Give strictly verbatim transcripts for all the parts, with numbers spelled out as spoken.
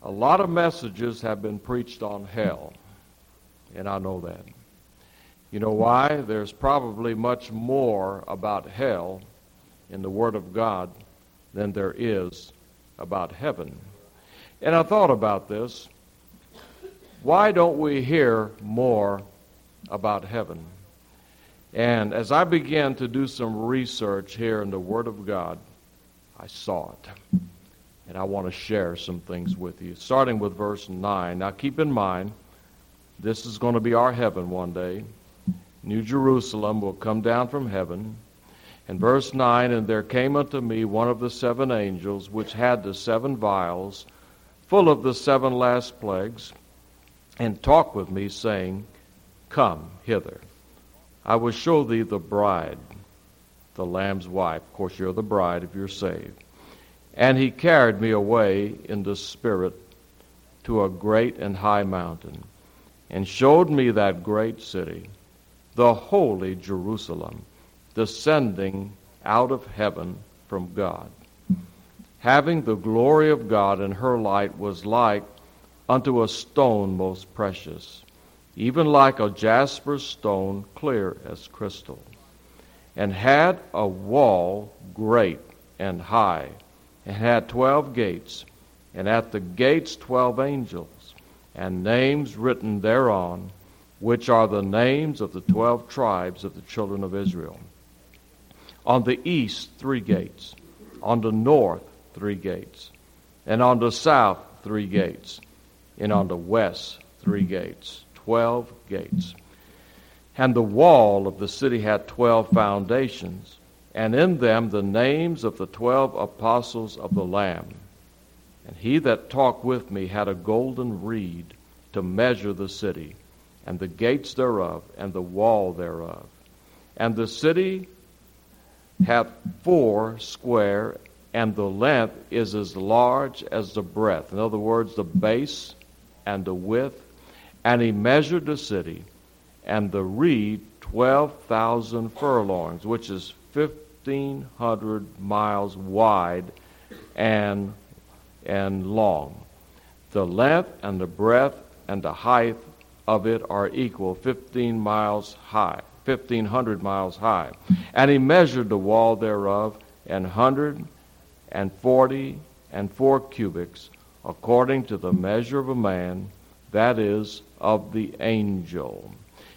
A lot of messages have been preached on hell, and I know that. You know why? There's probably much more about hell in the Word of God than there is about heaven. And I thought about this. Why don't we hear more about heaven? And as I began to do some research here in the Word of God, I saw it. And I want to share some things with you, starting with verse nine. Now keep in mind, this is going to be our heaven one day. New Jerusalem will come down from heaven. And verse nine, and there came unto me one of the seven angels, which had the seven vials, full of the seven last plagues, and talked with me, saying, Come hither. I will show thee the bride, the Lamb's wife. Of course, you're the bride if you're saved. And he carried me away in the Spirit to a great and high mountain, and showed me that great city, the holy Jerusalem, descending out of heaven from God, having the glory of God, and her light was like unto a stone most precious, even like a jasper stone, clear as crystal, and had a wall great and high, and had twelve gates, and at the gates twelve angels, and names written thereon, which are the names of the twelve tribes of the children of Israel. On the east three gates, on the north three gates, and on the south three gates, and on the west three gates, twelve gates. And the wall of the city had twelve foundations, and in them the names of the twelve apostles of the Lamb. And he that talked with me had a golden reed to measure the city, and the gates thereof, and the wall thereof. And the city hath four square, and the length is as large as the breadth. In other words, the base and the width. And he measured the city, and the reed twelve thousand furlongs, which is fifteen hundred miles wide and and long. The length and the breadth and the height of it are equal, fifteen miles high, fifteen hundred miles high. And he measured the wall thereof, an hundred and forty and four cubits, according to the measure of a man, that is, of the angel.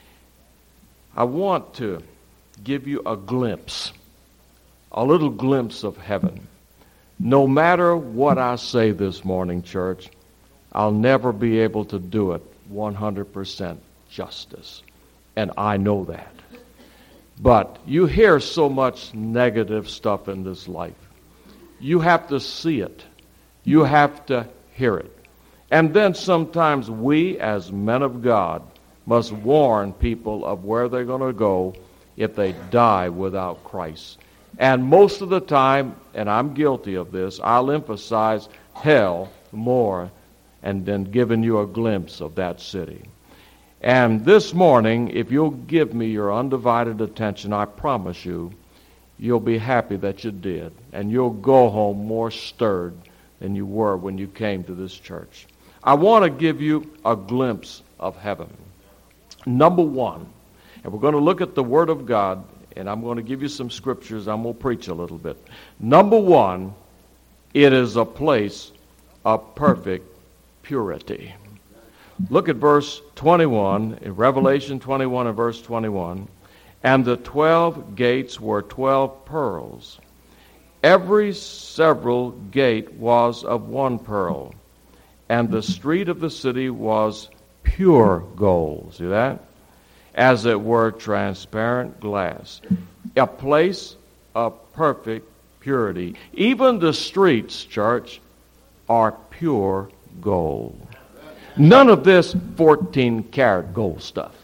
I want to give you a glimpse, a little glimpse of heaven. No matter what I say this morning, church, I'll never be able to do it one hundred percent justice. And I know that. But you hear so much negative stuff in this life. You have to see it. You have to hear it. And then sometimes we, as men of God, must warn people of where they're going to go if they die without Christ. And most of the time, and I'm guilty of this, I'll emphasize hell more and then giving you a glimpse of that city. And this morning, if you'll give me your undivided attention, I promise you, you'll be happy that you did. And you'll go home more stirred than you were when you came to this church. I want to give you a glimpse of heaven. Number one, and we're going to look at the Word of God, and I'm going to give you some scriptures. I'm going to preach a little bit. Number one, it is a place of perfect purity. Look at verse twenty-one, in Revelation twenty-one and verse twenty-one. And the twelve gates were twelve pearls. Every several gate was of one pearl. And the street of the city was pure gold. See that? As it were transparent glass. A place of perfect purity. Even the streets, church, are pure gold. None of this fourteen karat gold stuff.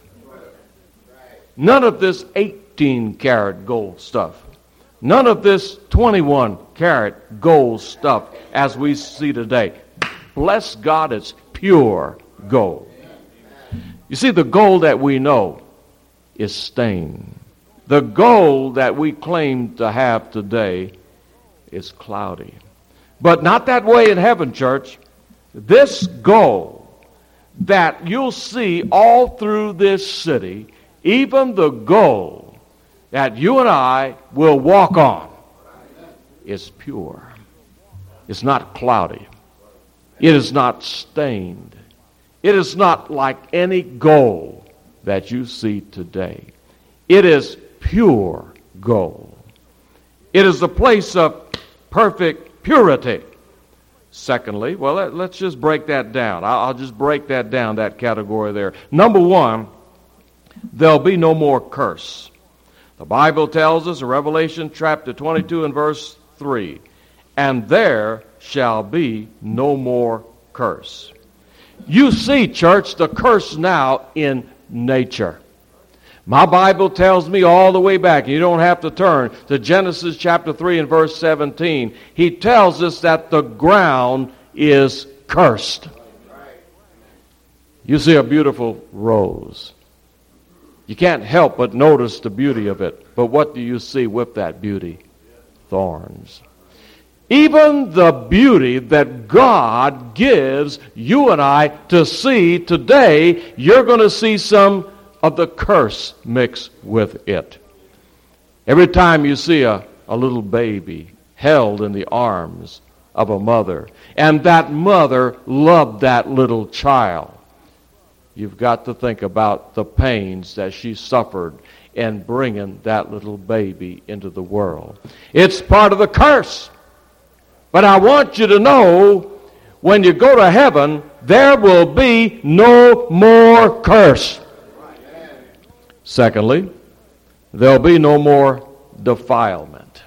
None of this eighteen karat gold stuff. None of this twenty-one karat gold stuff as we see today. Bless God, it's pure gold. You see, the gold that we know is stained. The gold that we claim to have today is cloudy. But not that way in heaven, church. this goal that you'll see all through this city, even the goal that you and I will walk on, is pure. It's not cloudy. It is not stained. It is not like any gold that you see today. It is pure gold. It is a place of perfect purity. Secondly, well, let, let's just break that down. I'll, I'll just break that down, that category there. Number one, there'll be no more curse. The Bible tells us in Revelation chapter twenty-two and verse three, and there shall be no more curse. You see, church, the curse now in nature. My Bible tells me all the way back, and you don't have to turn, to Genesis chapter three and verse seventeen. He tells us that the ground is cursed. You see a beautiful rose. You can't help but notice the beauty of it. But what do you see with that beauty? Thorns. Even the beauty that God gives you and I to see today, you're going to see some of the curse mixed with it. Every time you see a, a little baby held in the arms of a mother, and that mother loved that little child, you've got to think about the pains that she suffered in bringing that little baby into the world. It's part of the curse. But I want you to know, when you go to heaven, there will be no more curse. Secondly, there'll be no more defilement.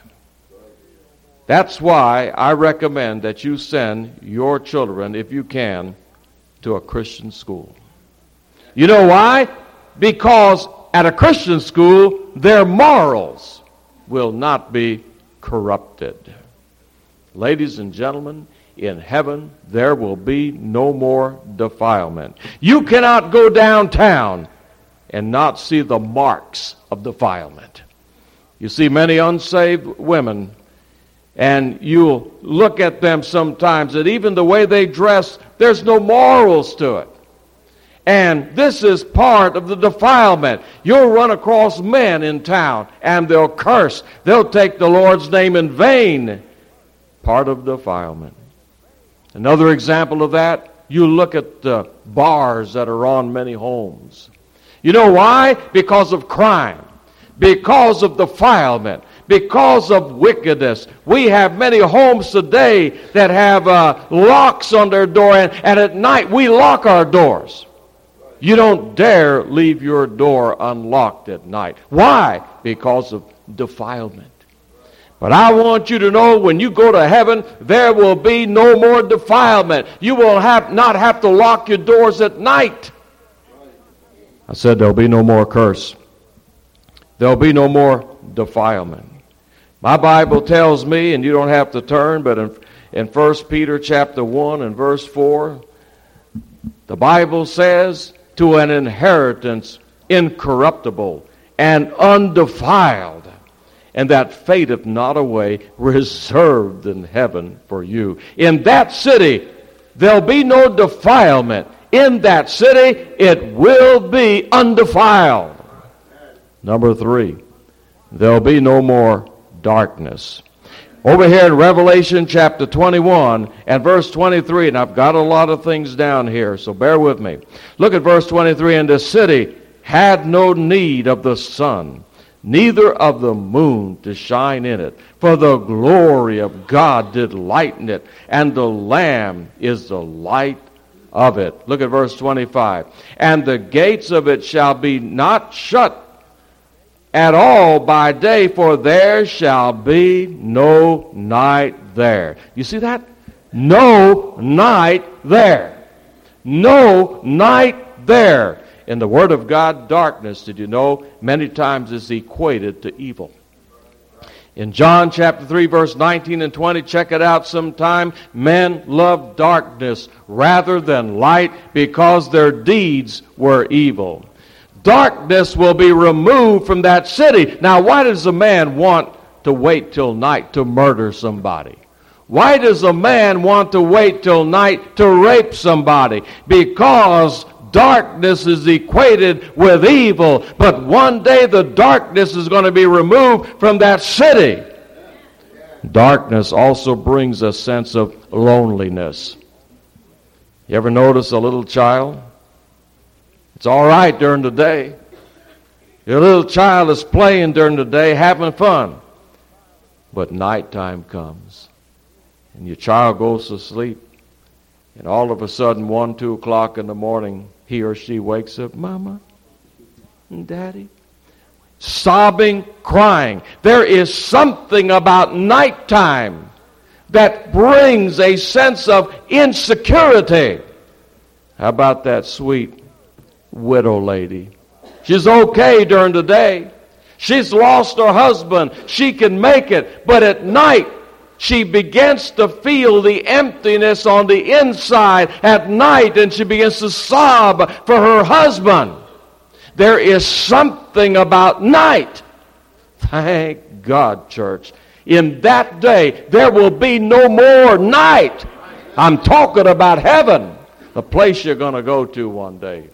That's why I recommend that you send your children, if you can, to a Christian school. You know why? Because at a Christian school, their morals will not be corrupted. Ladies and gentlemen, in heaven, there will be no more defilement. You cannot go downtown and not see the marks of defilement. You see many unsaved women, and you'll look at them sometimes, that even the way they dress, there's no morals to it. And this is part of the defilement. You'll run across men in town, and they'll curse. They'll take the Lord's name in vain. Part of defilement. Another example of that, you look at the bars that are on many homes. You know why? Because of crime. Because of defilement. Because of wickedness. We have many homes today that have uh, locks on their door, and, and at night we lock our doors. You don't dare leave your door unlocked at night. Why? Because of defilement. But I want you to know, when you go to heaven, there will be no more defilement. You will have not have to lock your doors at night. I said there'll be no more curse. There'll be no more defilement. My Bible tells me, and you don't have to turn, but in, in First Peter chapter one and verse four, the Bible says, to an inheritance incorruptible and undefiled, and that fadeth not away, reserved in heaven for you. In that city, there'll be no defilement. In that city, it will be undefiled. Number three, there'll be no more darkness. Over here in Revelation chapter twenty-one and verse twenty-three, and I've got a lot of things down here, so bear with me. Look at verse twenty-three. And the city had no need of the sun, neither of the moon to shine in it, for the glory of God did lighten it, and the Lamb is the light of it. Look at verse twenty-five. And the gates of it shall be not shut at all by day, for there shall be no night there. You see that? No night there. No night there. In the Word of God, darkness, did you know, many times is equated to evil. In John chapter three, verse nineteen and twenty, check it out sometime. Men loved darkness rather than light because their deeds were evil. Darkness will be removed from that city. Now, why does a man want to wait till night to murder somebody? Why does a man want to wait till night to rape somebody? Because darkness is equated with evil, but one day the darkness is going to be removed from that city. Darkness also brings a sense of loneliness. You ever notice a little child? It's all right during the day. Your little child is playing during the day, having fun. But nighttime comes, and your child goes to sleep, and all of a sudden, one, two o'clock in the morning, he or she wakes up, Mama and Daddy, sobbing, crying. There is something about nighttime that brings a sense of insecurity. How about that sweet widow lady? She's okay during the day. She's lost her husband. She can make it. But at night, she begins to feel the emptiness on the inside at night, and she begins to sob for her husband. There is something about night. Thank God, church. In that day, there will be no more night. I'm talking about heaven, the place you're going to go to one day.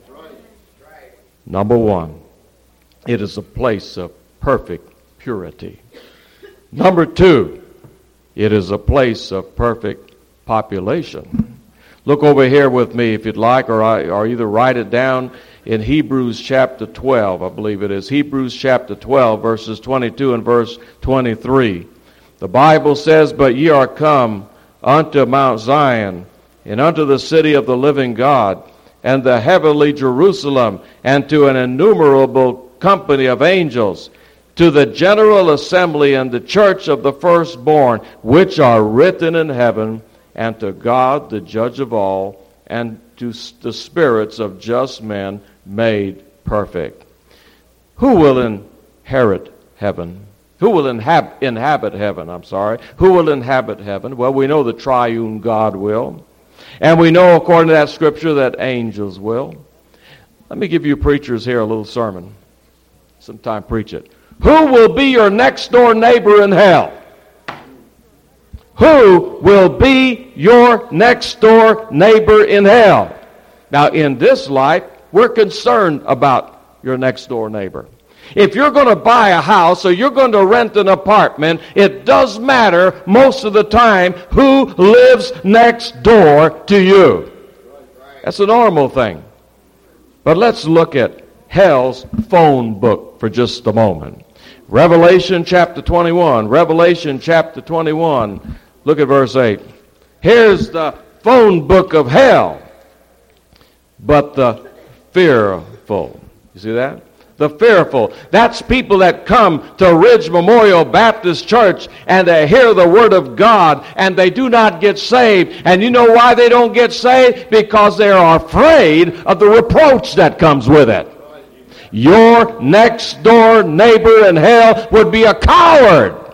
Number one, it is a place of perfect purity. Number two, it is a place of perfect population. Look over here with me if you'd like, or, I, or either write it down in Hebrews chapter twelve, I believe it is. Hebrews chapter twelve, verses twenty-two and verse twenty-three. The Bible says, "But ye are come unto Mount Zion, and unto the city of the living God, and the heavenly Jerusalem, and to an innumerable company of angels, to the general assembly and the church of the firstborn, which are written in heaven, and to God, the judge of all, and to the spirits of just men made perfect." Who will inherit heaven? Who will inhab- inhabit heaven? I'm sorry. Who will inhabit heaven? Well, we know the triune God will. And we know, according to that scripture, that angels will. Let me give you preachers here a little sermon. Sometime preach it. Who will be your next door neighbor in hell? Who will be your next door neighbor in hell? Now, in this life, we're concerned about your next door neighbor. If you're going to buy a house or you're going to rent an apartment, it does matter most of the time who lives next door to you. That's a normal thing. But let's look at hell's phone book for just a moment. Revelation chapter twenty-one. Revelation chapter twenty-one. Look at verse eight. Here's the phone book of hell. But the fearful. You see that? The fearful. That's people that come to Ridge Memorial Baptist Church and they hear the Word of God and they do not get saved. And you know why they don't get saved? Because they are afraid of the reproach that comes with it. Your next door neighbor in hell would be a coward.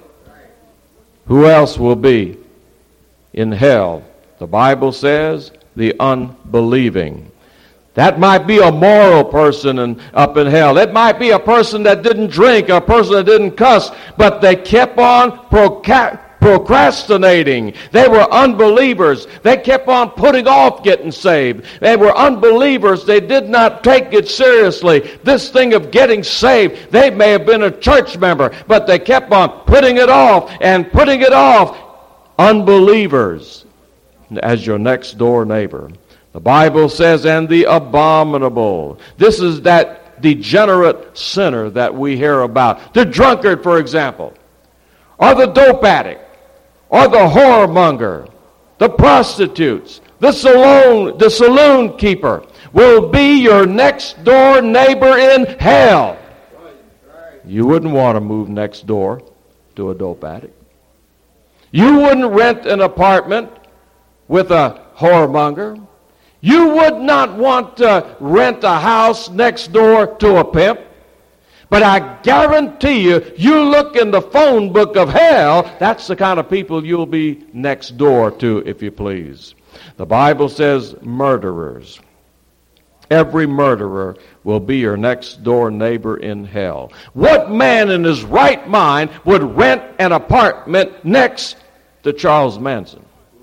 Who else will be in hell? The Bible says the unbelieving. That might be a moral person in, up in hell. It might be a person that didn't drink, a person that didn't cuss, but they kept on proca- procrastinating. They were unbelievers. They kept on putting off getting saved. They were unbelievers. They did not take it seriously. This thing of getting saved, they may have been a church member, but they kept on putting it off and putting it off. Unbelievers as your next door neighbor. The Bible says, and the abominable. This is that degenerate sinner that we hear about. The drunkard, for example, or the dope addict, or the whoremonger, the prostitutes, the saloon, the saloon keeper will be your next door neighbor in hell. You wouldn't want to move next door to a dope addict. You wouldn't rent an apartment with a whoremonger. You would not want to rent a house next door to a pimp. But I guarantee you, you look in the phone book of hell, that's the kind of people you'll be next door to, if you please. The Bible says murderers. Every murderer will be your next door neighbor in hell. What man in his right mind would rent an apartment next to Charles Manson?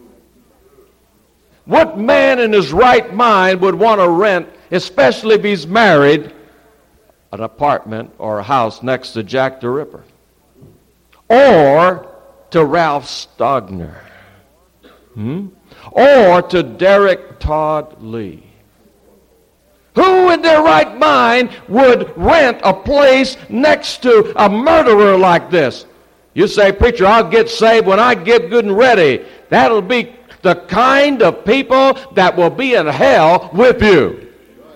What man in his right mind would want to rent, especially if he's married, an apartment or a house next to Jack the Ripper? Or to Ralph Stogner? Hmm? Or to Derek Todd Lee? Who in their right mind would rent a place next to a murderer like this? You say, preacher, I'll get saved when I get good and ready. That'll be the kind of people that will be in hell with you.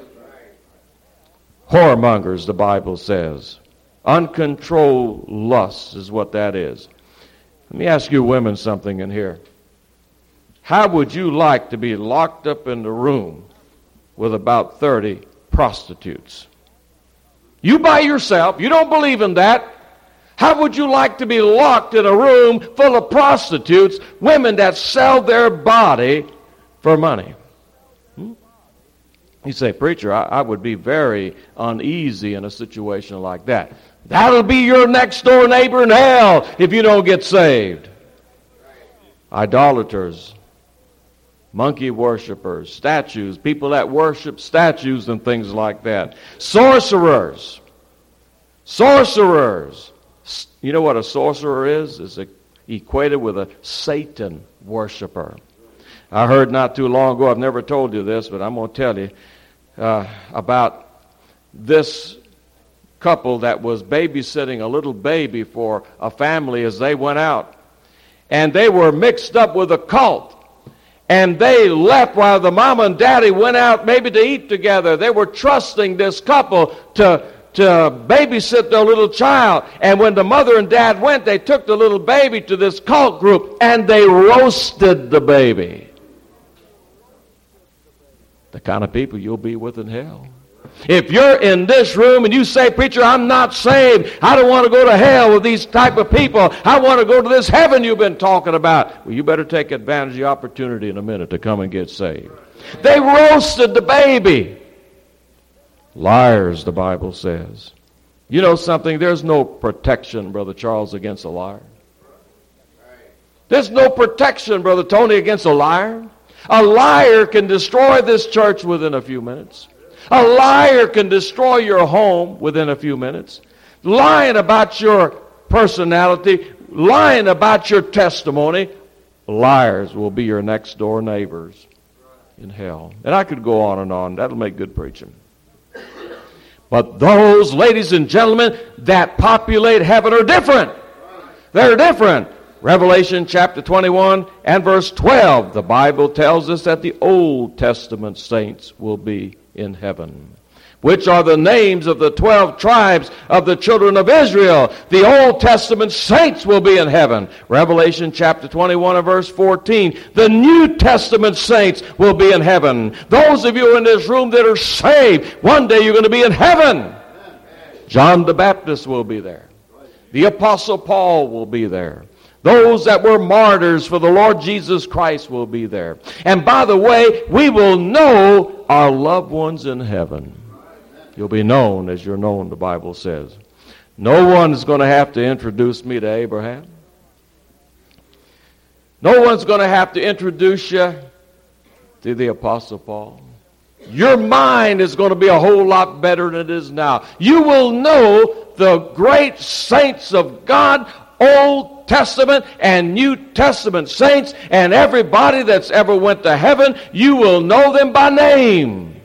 Whoremongers, the Bible says. Uncontrolled lust is what that is. Let me ask you women something in here. How would you like to be locked up in the room with about thirty prostitutes? You by yourself, you don't believe in that. How would you like to be locked in a room full of prostitutes, women that sell their body for money? Hmm? You say, preacher, I, I would be very uneasy in a situation like that. That'll be your next door neighbor in hell if you don't get saved. Idolaters, monkey worshipers, statues, people that worship statues and things like that. Sorcerers. Sorcerers. You know what a sorcerer is? It's equated with a Satan worshiper. I heard not too long ago, I've never told you this, but I'm going to tell you uh, about this couple that was babysitting a little baby for a family as they went out. And they were mixed up with a cult. And they left while the mama and daddy went out maybe to eat together. They were trusting this couple to, to babysit their little child. And when the mother and dad went, they took the little baby to this cult group and they roasted the baby. The kind of people you'll be with in hell. If you're in this room and you say, preacher, I'm not saved. I don't want to go to hell with these type of people. I want to go to this heaven you've been talking about. Well, you better take advantage of the opportunity in a minute to come and get saved. They roasted the baby. Liars, the Bible says. You know something? There's no protection, Brother Charles, against a liar. There's no protection, Brother Tony, against a liar. A liar can destroy this church within a few minutes. A liar can destroy your home within a few minutes. Lying about your personality, lying about your testimony, liars will be your next door neighbors in hell. And I could go on and on. That'll make good preaching. But those, ladies and gentlemen, that populate heaven are different. They're different. Revelation chapter twenty-one and verse twelve, the Bible tells us that the Old Testament saints will be in heaven, which are the names of the twelve tribes of the children of Israel. The Old Testament saints will be in heaven. Revelation chapter twenty-one and verse fourteen, the New Testament saints will be in heaven. Those of you in this room that are saved, one day you're going to be in heaven. John the Baptist will be there. The Apostle Paul will be there. Those that were martyrs for the Lord Jesus Christ will be there. And by the way, we will know our loved ones in heaven. You'll be known as you're known, the Bible says. No one is going to have to introduce me to Abraham. No one's going to have to introduce you to the Apostle Paul. Your mind is going to be a whole lot better than it is now. You will know the great saints of God, Old Testament and New Testament saints, and everybody that's ever went to heaven. You will know them by name.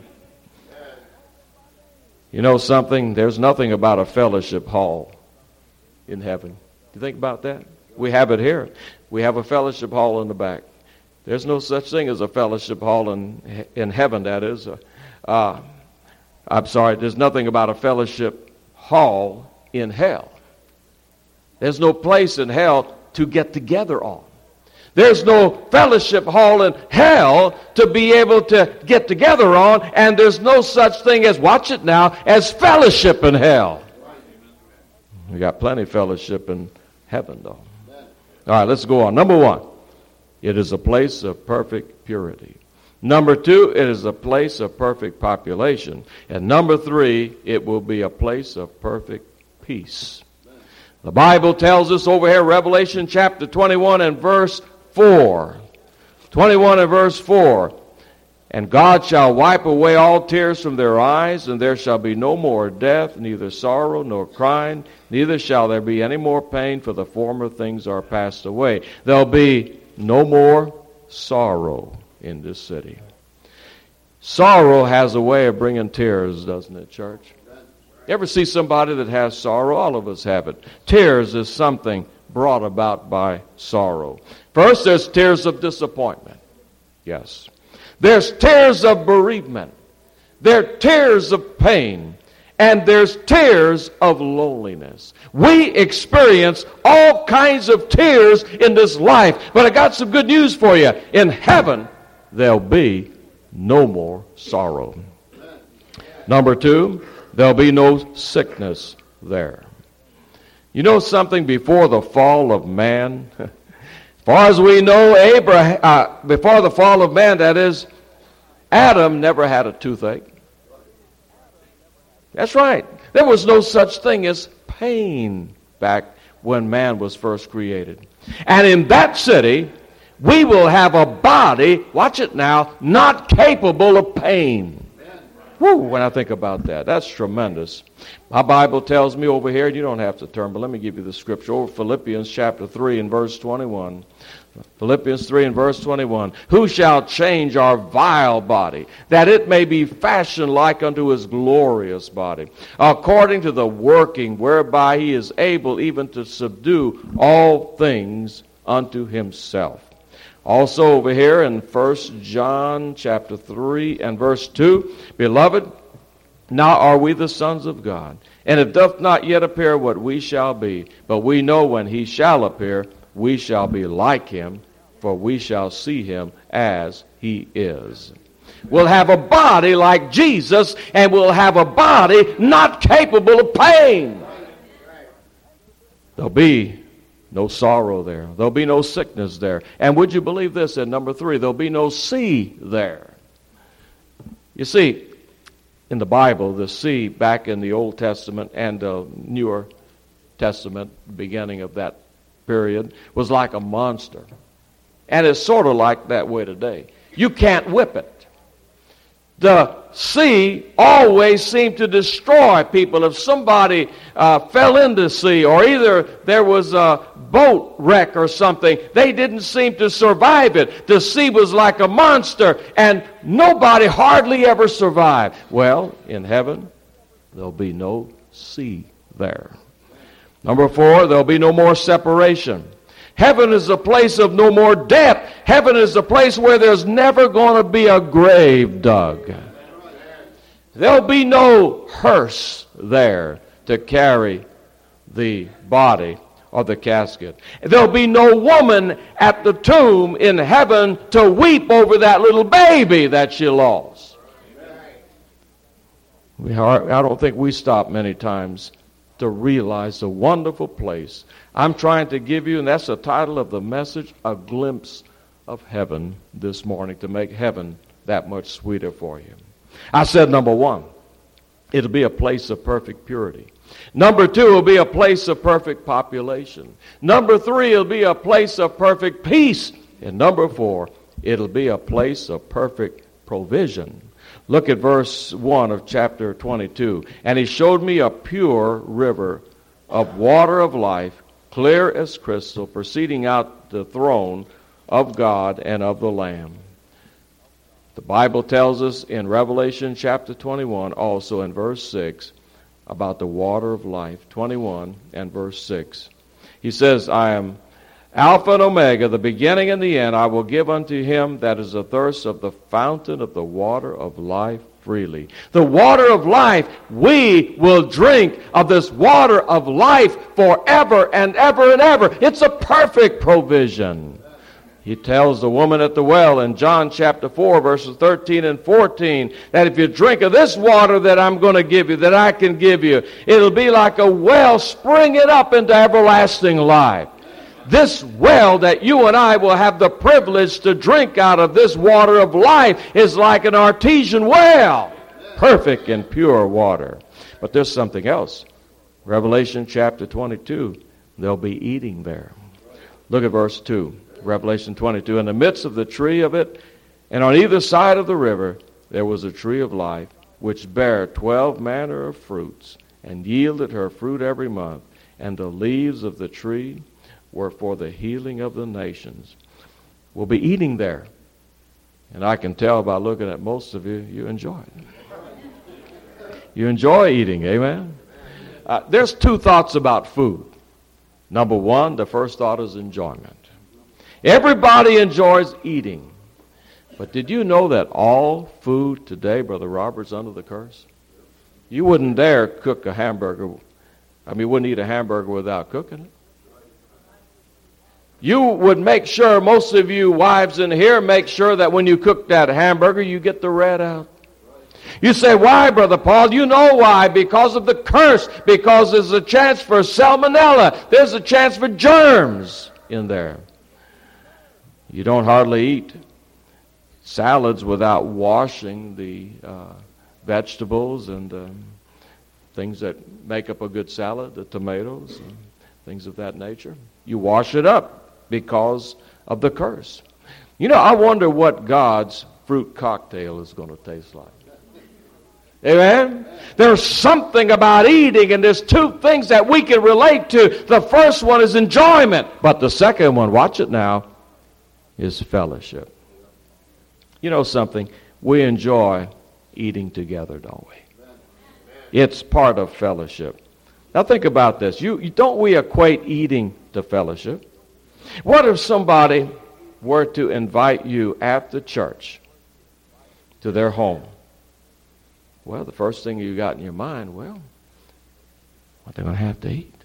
You know something? There's nothing about a fellowship hall in heaven. You think about that? We have it here. We have a fellowship hall in the back. There's no such thing as a fellowship hall in in heaven, that is. Uh, I'm sorry, there's nothing about a fellowship hall in hell. There's no place in hell to get together on. There's no fellowship hall in hell to be able to get together on, and there's no such thing as, watch it now, as fellowship in hell. We got plenty of fellowship in heaven, though. All right, let's go on. Number one, it is a place of perfect purity. Number two, it is a place of perfect population. And number three, it will be a place of perfect peace. The Bible tells us over here, Revelation chapter twenty-one and verse four. twenty-one and verse four. And God shall wipe away all tears from their eyes, and there shall be no more death, neither sorrow nor crying, neither shall there be any more pain, for the former things are passed away. There'll be no more sorrow in this city. Sorrow has a way of bringing tears, doesn't it, church? You ever see somebody that has sorrow? All of us have it. Tears is something brought about by sorrow. First, there's tears of disappointment. Yes. There's tears of bereavement. There are tears of pain. And there's tears of loneliness. We experience all kinds of tears in this life. But I got some good news for you. In heaven, there'll be no more sorrow. Number two, there'll be no sickness there. You know something? Before the fall of man, as far as we know, Abraham, uh, before the fall of man, that is, Adam never had a toothache. That's right. There was no such thing as pain back when man was first created. And in that city, we will have a body, watch it now, not capable of pain. Woo, when I think about that, that's tremendous. My Bible tells me over here, and you don't have to turn, but let me give you the scripture. Over Philippians chapter three and verse twenty-one. Philippians three and verse twenty-one. Who shall change our vile body, that it may be fashioned like unto his glorious body, according to the working whereby he is able even to subdue all things unto himself. Also over here in First John chapter three and verse two, Beloved, now are we the sons of God, and it doth not yet appear what we shall be, but we know when he shall appear, we shall be like him, for we shall see him as he is. We'll have a body like Jesus, and we'll have a body not capable of pain. There'll be no sorrow there. There'll be no sickness there. And would you believe this? At number three, there'll be no sea there. You see, in the Bible, the sea back in the Old Testament and the Newer Testament, beginning of that period, was like a monster. And it's sort of like that way today. You can't whip it. The sea always seemed to destroy people. If somebody uh, fell into the sea, or either there was a boat wreck or something, they didn't seem to survive it. The sea was like a monster, and nobody hardly ever survived. Well, in heaven, there'll be no sea there. Number four, there'll be no more separation. Heaven is a place of no more death. Heaven is a place where there's never going to be a grave dug. There'll be no hearse there to carry the body or the casket. There'll be no woman at the tomb in heaven to weep over that little baby that she lost. We are, I don't think we stop many times to realize the wonderful place. I'm trying to give you, and that's the title of the message, a glimpse of heaven this morning, to make heaven that much sweeter for you. I said number one, it'll be a place of perfect purity. Number two, it'll be a place of perfect population. Number three, it'll be a place of perfect peace. And number four, it'll be a place of perfect provision. Look at verse one of chapter twenty-two. And he showed me a pure river of water of life, clear as crystal, proceeding out the throne of God and of the Lamb. The Bible tells us in Revelation chapter twenty-one, also in verse six, about the water of life. twenty-one and verse six. He says, I am Alpha and Omega, the beginning and the end. I will give unto him that is athirst of the fountain of the water of life freely. The water of life, we will drink of this water of life forever and ever and ever. It's a perfect provision. He tells the woman at the well in John chapter four, verses thirteen and fourteen, that if you drink of this water that I'm going to give you, that I can give you, it'll be like a well springing up into everlasting life. This well that you and I will have the privilege to drink out of, this water of life, is like an artesian well. Perfect and pure water. But there's something else. Revelation chapter twenty-two, there'll be eating there. Look at verse two. Revelation twenty-two. In the midst of the tree of it, and on either side of the river, there was a tree of life, which bare twelve manner of fruits, and yielded her fruit every month. And the leaves of the tree were for the healing of the nations. We'll be eating there. And I can tell by looking at most of you, you enjoy it. You enjoy eating, amen? Uh, there's two thoughts about food. Number one, the first thought is enjoyment. Everybody enjoys eating. But did you know that all food today, Brother Robert's under the curse? You wouldn't dare cook a hamburger. I mean, you wouldn't eat a hamburger without cooking it. You would make sure, most of you wives in here, make sure that when you cook that hamburger, you get the red out. You say, why, Brother Paul? You know why. Because of the curse. Because there's a chance for salmonella. There's a chance for germs in there. You don't hardly eat salads without washing the uh, vegetables and um, things that make up a good salad, the tomatoes, and things of that nature. You wash it up because of the curse. You know, I wonder what God's fruit cocktail is going to taste like. Amen? There's something about eating, and there's two things that we can relate to. The first one is enjoyment, but the second one, watch it now, is fellowship. You know something? We enjoy eating together, don't we? It's part of fellowship. Now think about this. You, you don't we equate eating to fellowship? What if somebody were to invite you after church to their home? Well, the first thing you got in your mind, well, what they're going to have to eat.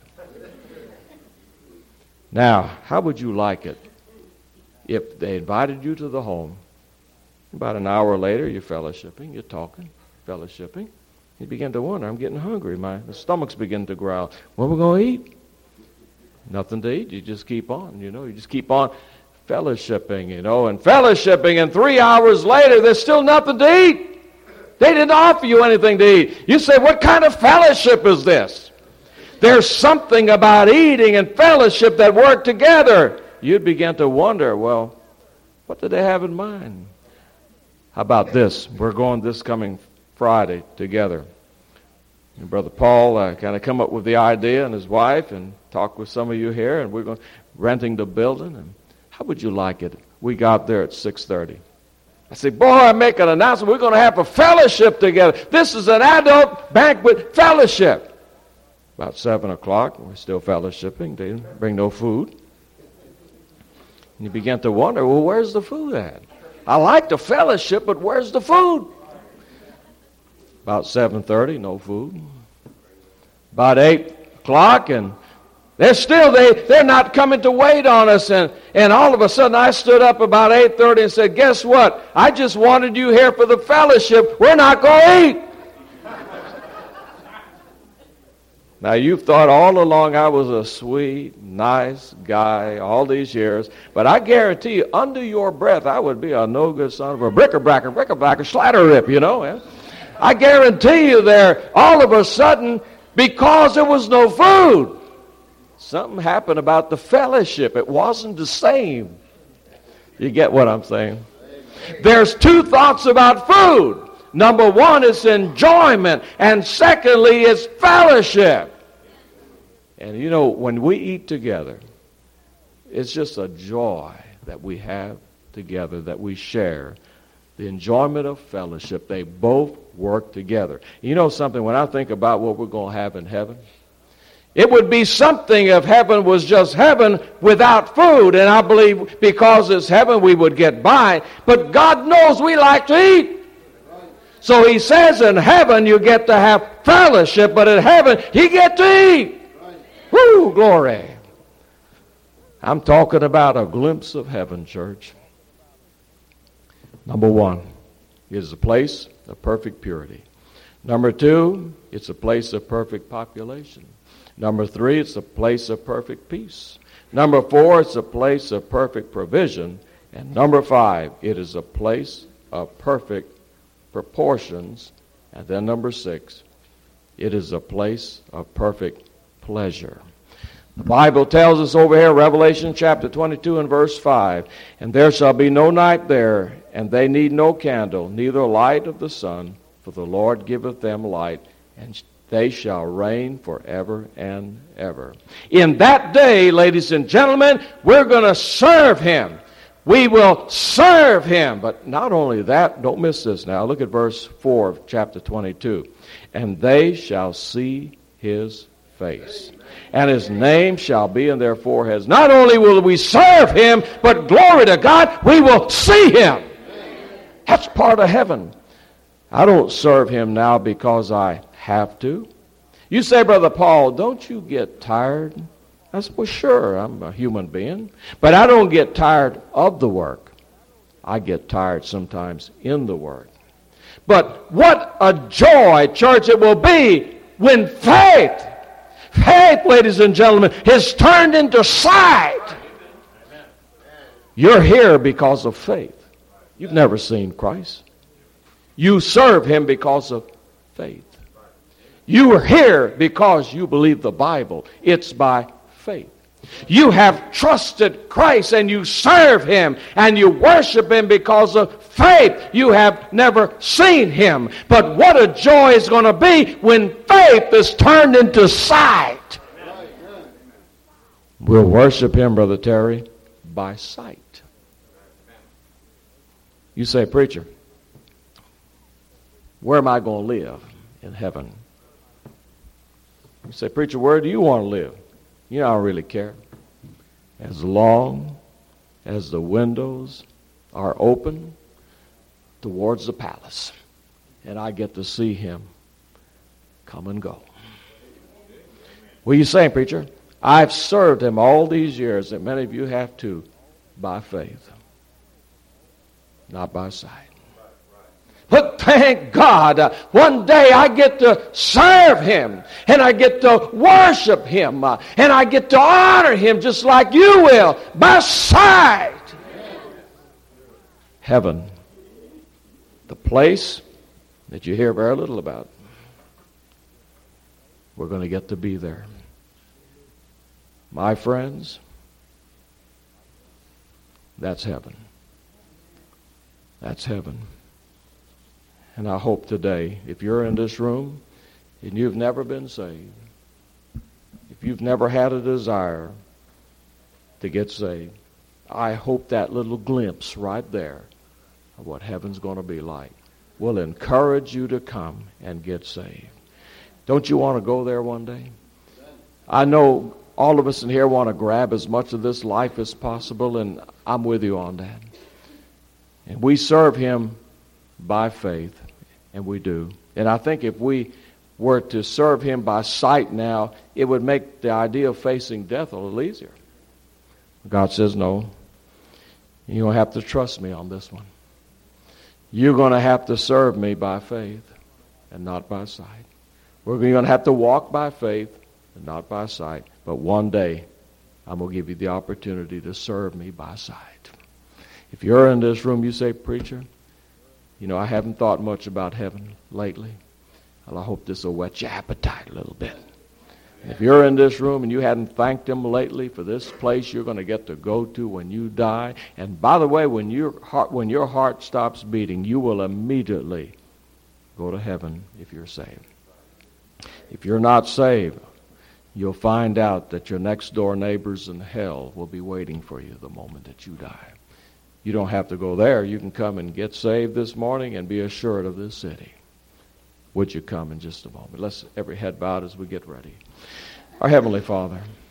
Now, how would you like it if they invited you to the home? About an hour later, you're fellowshipping, you're talking, fellowshipping. You begin to wonder, I'm getting hungry. My the stomach's beginning to growl. What are we going to eat? Nothing to eat. You just keep on, you know. You just keep on fellowshipping, you know, and fellowshipping, and three hours later, there's still nothing to eat. They didn't offer you anything to eat. You say, what kind of fellowship is this? There's something about eating and fellowship that work together. You'd begin to wonder, well, what did they have in mind? How about this? We're going this coming Friday together. And Brother Paul uh, kind of come up with the idea, and his wife, and talk with some of you here, and we're going renting the building. And how would you like it? We got there at six thirty. I said, boy, I make an announcement. We're going to have a fellowship together. This is an adult banquet fellowship. About seven o'clock, we're still fellowshipping. They didn't bring no food. And you begin to wonder, well, where's the food at? I like the fellowship, but where's the food? About seven thirty, no food. About eight o'clock, and they're still, they, they're not coming to wait on us. And, and all of a sudden, I stood up about eight thirty and said, guess what? I just wanted you here for the fellowship. We're not going to eat. Now, you've thought all along I was a sweet, nice guy all these years, but I guarantee you, under your breath, I would be a no-good son of a bricker-bracker, bricker-bracker, slather-rip, you know. Yeah? I guarantee you there, all of a sudden, because there was no food, something happened about the fellowship. It wasn't the same. You get what I'm saying? There's two thoughts about food. Number one is enjoyment, and secondly is fellowship. And you know, when we eat together, it's just a joy that we have together, that we share. The enjoyment of fellowship, they both work together. You know something, when I think about what we're going to have in heaven, it would be something if heaven was just heaven without food. And I believe because it's heaven we would get by. But God knows we like to eat. So he says in heaven you get to have fellowship, but in heaven you get to eat. Woo, glory. I'm talking about a glimpse of heaven, church. Number one, it is a place of perfect purity. Number two, it's a place of perfect population. Number three, it's a place of perfect peace. Number four, it's a place of perfect provision. And number five, it is a place of perfect proportions. And then number six, it is a place of perfect pleasure. The Bible tells us over here, Revelation chapter twenty-two and verse five, and there shall be no night there, and they need no candle, neither light of the sun, for the Lord giveth them light, and they shall reign forever and ever. In that day, ladies and gentlemen, we're going to serve Him. We will serve Him. But not only that, don't miss this now. Look at verse four of chapter twenty-two. And they shall see His face, and His name shall be in their foreheads. Not only will we serve Him, but glory to God, we will see Him. That's part of heaven. I don't serve Him now because I have to. You say, Brother Paul, don't you get tired? I said, well, sure, I'm a human being. But I don't get tired of the work. I get tired sometimes in the work. But what a joy, church, it will be when faith, faith, ladies and gentlemen, is turned into sight. You're here because of faith. You've never seen Christ. You serve Him because of faith. You are here because you believe the Bible. It's by faith. You have trusted Christ and you serve Him and you worship Him because of faith. You have never seen Him. But what a joy it's going to be when faith is turned into sight. We'll worship Him, Brother Terry, by sight. You say, preacher, where am I going to live in heaven? You say, preacher, where do you want to live? You know, I don't really care. As long as the windows are open towards the palace and I get to see Him come and go. What are you saying, preacher? I've served Him all these years, and many of you have too, by faith, not by sight. But thank God, uh, one day I get to serve Him, and I get to worship Him, uh, and I get to honor Him just like you will, by sight. Heaven, the place that you hear very little about. We're going to get to be there. My friends, that's heaven. That's heaven. And I hope today, if you're in this room and you've never been saved, if you've never had a desire to get saved, I hope that little glimpse right there of what heaven's going to be like will encourage you to come and get saved. Don't you want to go there one day? I know all of us in here want to grab as much of this life as possible, and I'm with you on that. And we serve Him by faith. And we do. And I think if we were to serve Him by sight now, it would make the idea of facing death a little easier. God says, no, you're going to have to trust me on this one. You're going to have to serve me by faith and not by sight. We're going to have to walk by faith and not by sight. But one day, I'm going to give you the opportunity to serve me by sight. If you're in this room, you say, preacher, you know, I haven't thought much about heaven lately. Well, I hope this will whet your appetite a little bit. If you're in this room and you hadn't thanked Him lately for this place you're going to get to go to when you die, and by the way, when your heart, when your heart stops beating, you will immediately go to heaven if you're saved. If you're not saved, you'll find out that your next door neighbors in hell will be waiting for you the moment that you die. You don't have to go there. You can come and get saved this morning and be assured of this city. Would you come in just a moment? Let's every head bowed as we get ready. Our Heavenly Father,